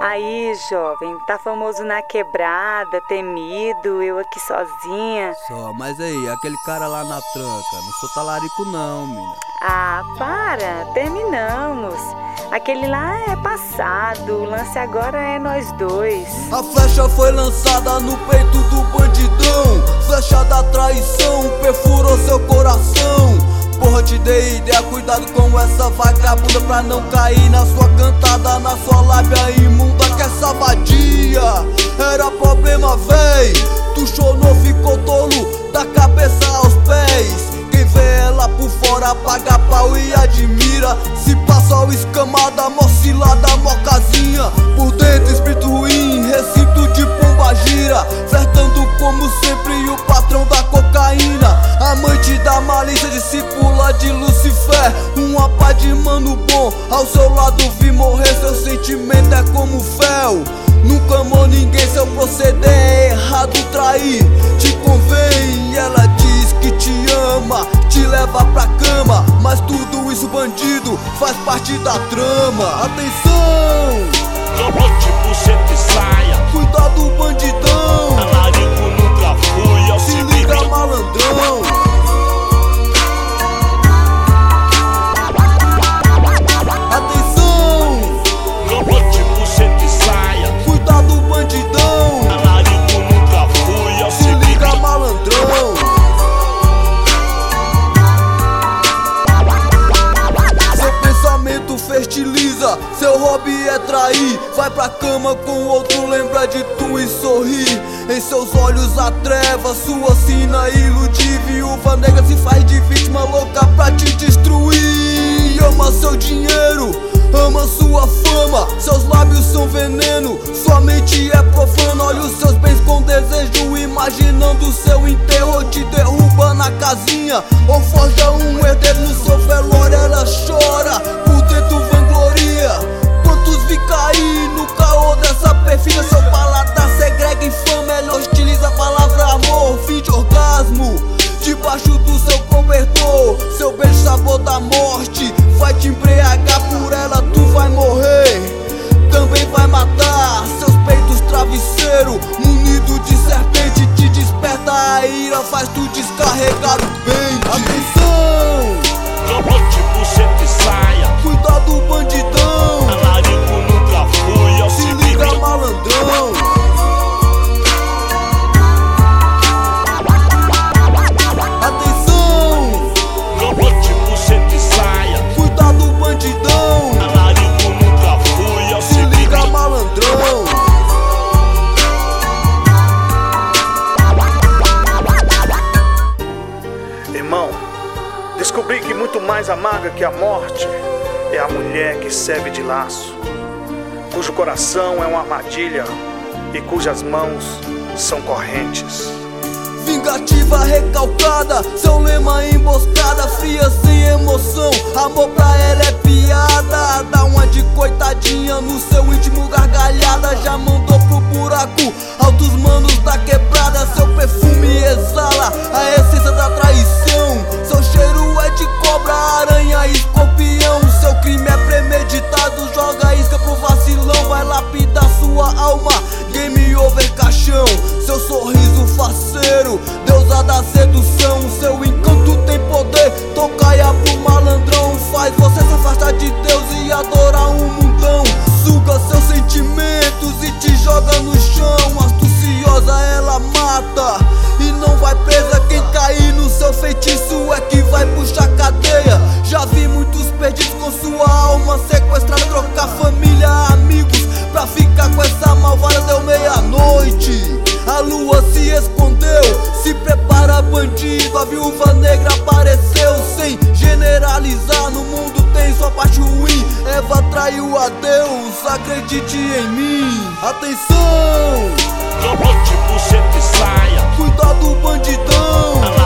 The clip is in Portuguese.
Aí, jovem, tá famoso na quebrada, temido, eu aqui sozinha. Só, mas aí, aquele cara lá na tranca, não sou talarico não, mina. Ah, para, terminamos. Aquele lá é passado, o lance agora é nós dois. A flecha foi lançada no peito do bandidão, flecha da traição, perfurou seu coração. Porra, te dei ideia, cuidado com essa vagabunda pra não cair na sua cantada, na sua lábia imunda, que essa vadia era problema, véi. Tu chonou, ficou tolo, da cabeça aos pés. Quem vê ela por fora paga pau e admira. Se passa o escamada, mocilada, mocazinha. Por dentro espírito ruim, recinto de pomba gira, flertando como sempre o patrão da cocaína. Amante da malícia, discípula de Lucifer, uma pá de mano bom, ao seu lado vi morrer. Seu sentimento é como fel, nunca amou ninguém, seu proceder é errado, trair te convém. Ela diz que te ama, te leva pra cama, mas tudo isso bandido faz parte da trama. Atenção! Tipo sempre saia, Cuidado bandidão, talarico nunca fui, eu se liga malandrão. Atenção! Tipo sempre saia, Cuidado bandidão, talarico nunca fui, eu se liga malandrão. Seu pensamento fertiliza, seu hobby é trair. Vai pra cama com outro, lembra de tu e sorri. Em seus olhos a treva, sua sina iludir. Viúva negra se faz de vítima louca pra te destruir. Ama seu dinheiro, ama sua fama, seus lábios são veneno, sua mente é profana. Olha os seus bens com desejo, imaginando seu enterro. Te derruba na casinha, ou forja um herdeiro no seu velório. Ela chora, por dentro vangloria. Quantos vi cair no caô dessa perfida? Seu paladar segrega infame, ela utiliza a palavra amor. Fim de orgasmo, debaixo do seu cobertor. Seu beijo sabor da morte, vai te embriagar, por ela tu vai morrer, também vai matar. Seus peitos travesseiro, munido de serpente, te desperta a ira, faz tu descarregar o pente. Atenção! tipo sempre saia, Cuidado bandidão, talarico nunca fui, eu se liga malandrão. Atenção! tipo sempre saia, Cuidado bandidão, talarico nunca fui, eu se liga malandrão. Irmão, descobri que muito mais amarga que a morte é a mulher que serve de laço, cujo coração é uma armadilha e cujas mãos são correntes. Vingativa recalcada, seu lema emboscada, fria sem emoção, amor pra ela é piada. Dá uma de coitadinha no seu íntimo, gargalhada, já mandou pro buraco altos manos da quebrada. Seu perfume exala a essência da traição, seu cheiro é de cobra, aranha, escorpião. Seu crime é premeditado, joga isca pro vacilão, vai lapidar sua alma, game over caixão. Seu sorriso faceiro, deusa da sedução, seu encanto tem poder, tocaia pro malandrão. Faz você se afastar de Deus e adorar um mundão. Suga seus sentimentos e te joga no chão. Astuciosa ela mata e não vai presa. Quem cair no seu feitiço é que vai puxar cadeia. Já vi muitos perdidos com sua alma sequestrada, trocar família, amigos pra ficar com essa malvada. Deu meia-noite, a lua se escondeu, se prepara bandido, a viúva negra apareceu. Sem generalizar, no mundo tem sua parte ruim. Eva traiu a Deus, acredite em mim. Atenção! tipo sempre saia, Cuidado bandidão,